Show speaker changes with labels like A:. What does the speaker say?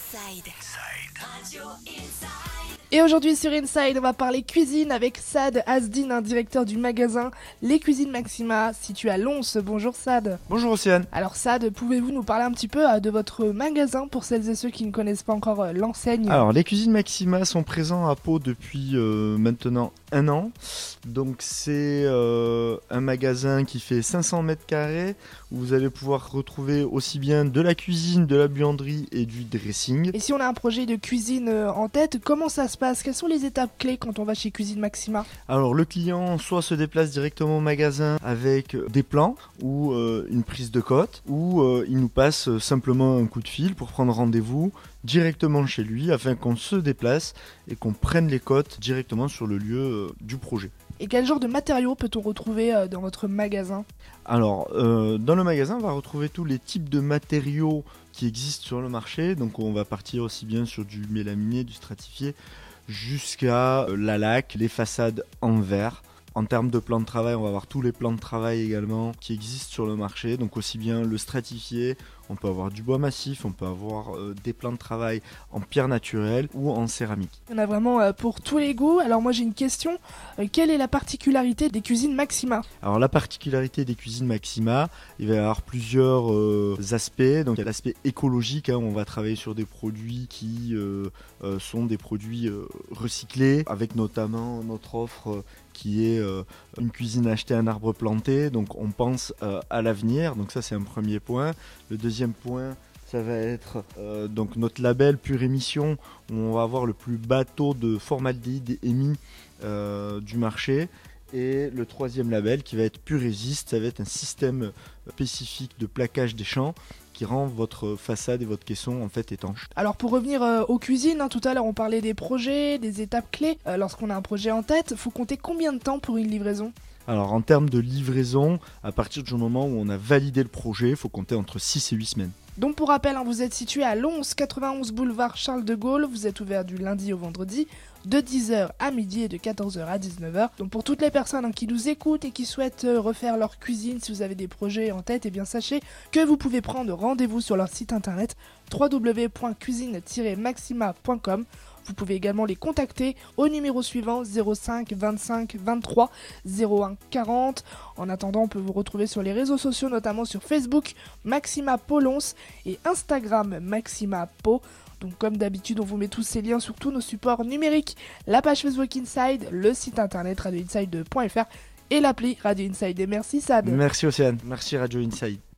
A: Inside. Radio Inside.
B: Et aujourd'hui sur Inside, on va parler cuisine avec Saad Asdin, un directeur du magasin Les Cuisines Maxima, situé à Lons. Bonjour Saad.
C: Bonjour Océane.
B: Alors Saad, pouvez-vous nous parler un petit peu de votre magasin pour celles et ceux qui ne connaissent pas encore l'enseigne?
C: Alors les Cuisines Maxima sont présents à Pau depuis maintenant 1 an. Donc c'est un magasin qui fait 500 mètres carrés où vous allez pouvoir retrouver aussi bien de la cuisine, de la buanderie et du dressing.
B: Et si on a un projet de cuisine en tête, comment ça se passe? Quelles sont les étapes clés quand on va chez Cuisine Maxima?
C: Alors le client soit se déplace directement au magasin avec des plans ou une prise de cote, ou il nous passe simplement un coup de fil pour prendre rendez-vous directement chez lui afin qu'on se déplace et qu'on prenne les cotes directement sur le lieu du projet.
B: Et quel genre de matériaux peut-on retrouver dans votre magasin?
C: Alors, dans le magasin, on va retrouver tous les types de matériaux qui existent sur le marché. Donc, on va partir aussi bien sur du mélaminé, du stratifié, jusqu'à la laque, les façades en verre. En termes de plans de travail, on va avoir tous les plans de travail également qui existent sur le marché. Donc, aussi bien le stratifié, on peut avoir du bois massif, on peut avoir des plans de travail en pierre naturelle ou en céramique.
B: Il y en a vraiment pour tous les goûts. Alors moi j'ai une question, quelle est la particularité des Cuisines Maxima?
C: Alors la particularité des Cuisines Maxima, il va y avoir plusieurs aspects. Donc il y a l'aspect écologique, où on va travailler sur des produits qui sont des produits recyclés, avec notamment notre offre qui est une cuisine achetée, un arbre planté. Donc on pense à l'avenir, donc ça c'est un premier point. Le deuxième point, ça va être donc notre label Pure Émission, où on va avoir le plus bas taux de formaldéhyde émis du marché. Et le troisième label qui va être Pure Résiste, ça va être un système spécifique de plaquage des champs qui rend votre façade et votre caisson en fait étanches.
B: Alors pour revenir aux cuisines, tout à l'heure on parlait des projets, des étapes clés. Lorsqu'on a un projet en tête, faut compter combien de temps pour une livraison?
C: Alors en termes de livraison, à partir du moment où on a validé le projet, il faut compter entre 6 et 8 semaines.
B: Donc pour rappel, vous êtes situé à Lons, 91 boulevard Charles de Gaulle, vous êtes ouvert du lundi au vendredi, de 10h à midi et de 14h à 19h. Donc pour toutes les personnes qui nous écoutent et qui souhaitent refaire leur cuisine, si vous avez des projets en tête, sachez que vous pouvez prendre rendez-vous sur leur site internet www.cuisine-maxima.com. Vous pouvez également les contacter au numéro suivant 05 25 23 01 40. En attendant, on peut vous retrouver sur les réseaux sociaux, notamment sur Facebook Maxima Pau Lons et Instagram Maxima Pau. Donc comme d'habitude, on vous met tous ces liens sur tous nos supports numériques, la page Facebook Inside, le site internet radioinside.fr et l'appli Radio Inside. Et merci Saad.
C: Merci Océane, merci Radio Inside.